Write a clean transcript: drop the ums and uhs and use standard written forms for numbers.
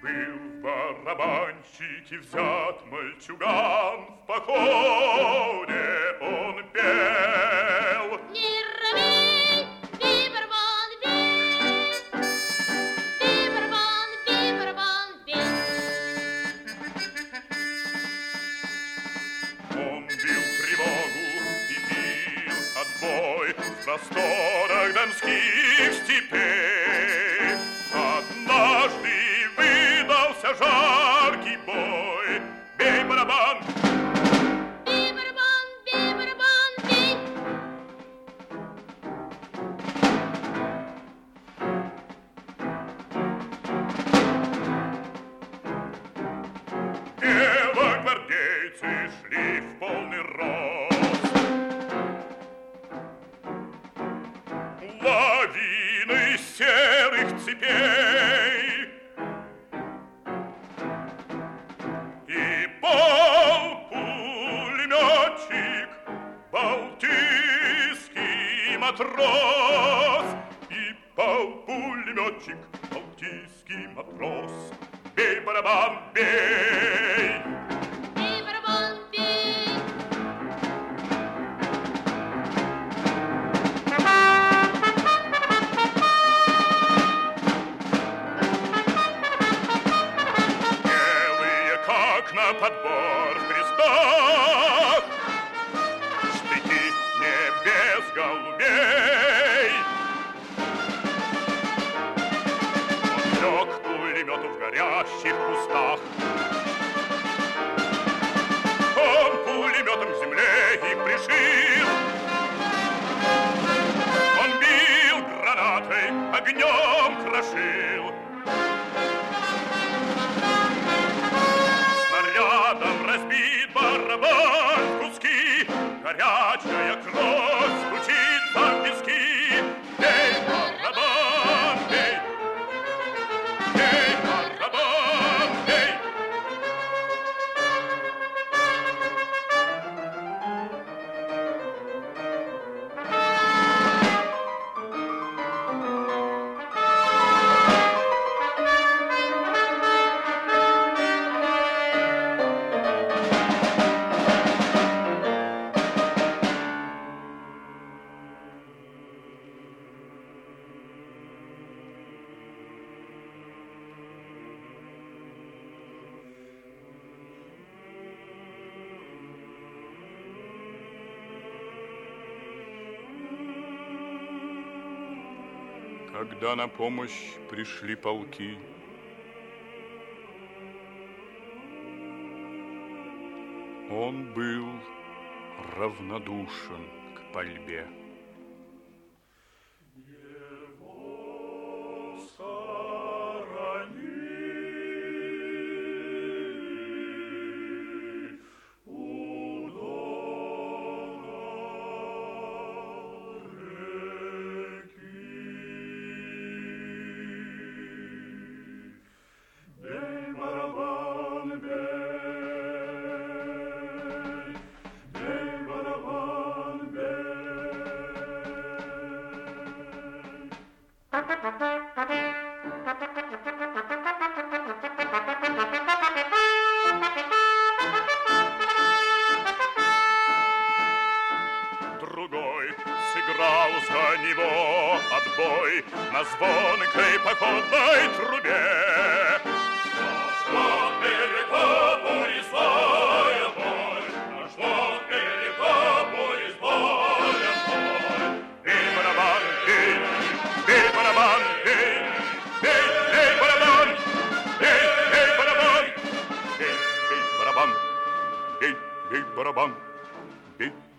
Был в барабанщике взят мальчуган, в походе он пел. Мировей, бибербон, бей, бибербон, бей. Он бил тревогу и бил отбой в просторах донских степей. Однажды выдался жаркий бой. Бей барабан! Бибербон, бибербон, бей. Белогвардейцы шли в полный рост. Лавины серых цепей. И пулеметчик, балтийский матрос. И пулеметчик, балтийский матрос. Бей барабан, бей! Бибербон, бей. Белые, как на подбор в крестах, штыки небес голубей. Он лег к пулемету в горящих кустах. Он пулеметом к земле их пришил. Он бил гранатой, огнем крошил. Снарядом разбит барабан в куски. Горячая кровь стучится в виски. Бей барабан, бей! Бей барабан, бей! Когда на помощь пришли полки, он был равнодушен к пальбе. Другой сыграл за него отбой на звонкой походной трубе. Наш далеко унеслая боль, наш далеко унеслая боль. Бей барабан, бей, бей барабан, бей, бей, бей барабан, бей, бей барабан, бей, бей барабан, бей, бей барабан, бей.